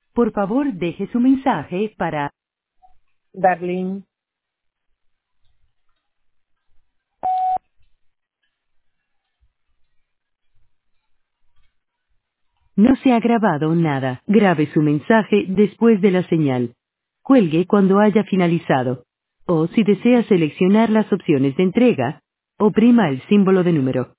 Por favor, deje su mensaje para... Darlene. No se ha grabado nada. Grabe su mensaje después de la señal. Cuelgue cuando haya finalizado. O si desea seleccionar las opciones de entrega, oprima el símbolo de número.